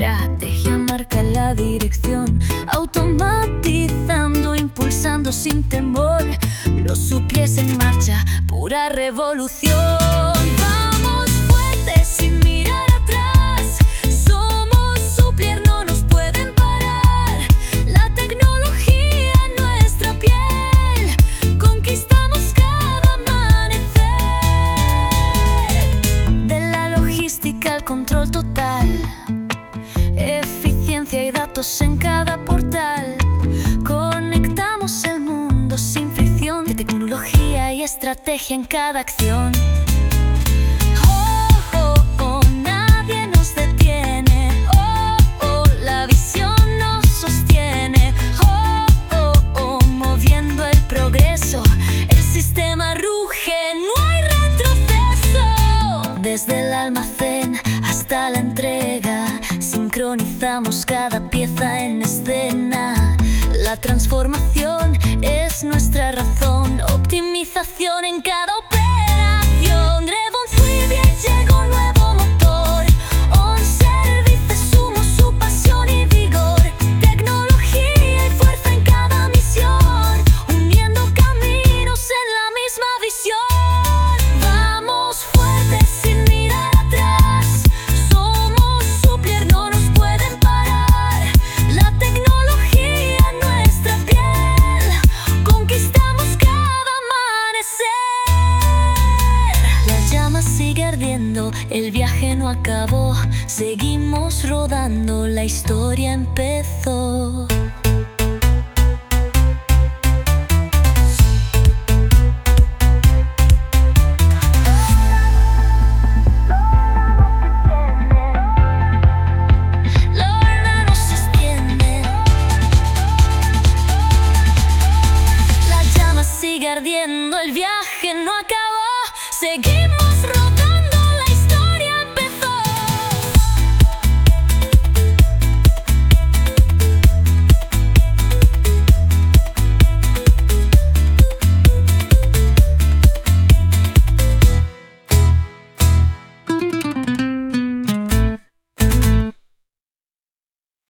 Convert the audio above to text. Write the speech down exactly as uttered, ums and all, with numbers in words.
estrategia marca la dirección, automatizando, impulsando sin temor. Los pies en marcha, pura revolución. Vamos fuertes sin mirar atrás. Somos Supplier, no nos pueden parar. La tecnología en nuestra piel, conquistamos cada amanecer. De la logística al control total, eficiencia y datos en cada portal. Conectamos el mundo sin fricción, de tecnología y estrategia en cada acción. Oh, oh, oh, nadie nos detiene. Oh, oh, la visión nos sostiene. Oh, oh, oh, moviendo el progreso. El sistema ruge, no hay retroceso. Desde el almacén hasta la entrega, sincronizamos cada pieza en escena. La transformación es nuestra razón, optimización en cada operación. Revon Supplier llegó un nuevo motor, On Service sumo su pasión y vigor. Tecnología y fuerza en cada misión, uniendo caminos en la misma visión. Vamos fuertes sin mirar atrás. Somos Supplier, no nos pueden parar. La tecnología en nuestra piel, conquistamos cada amanecer. La llama sigue ardiendo, el viaje no acabó. Seguimos rodando, la historia empezó.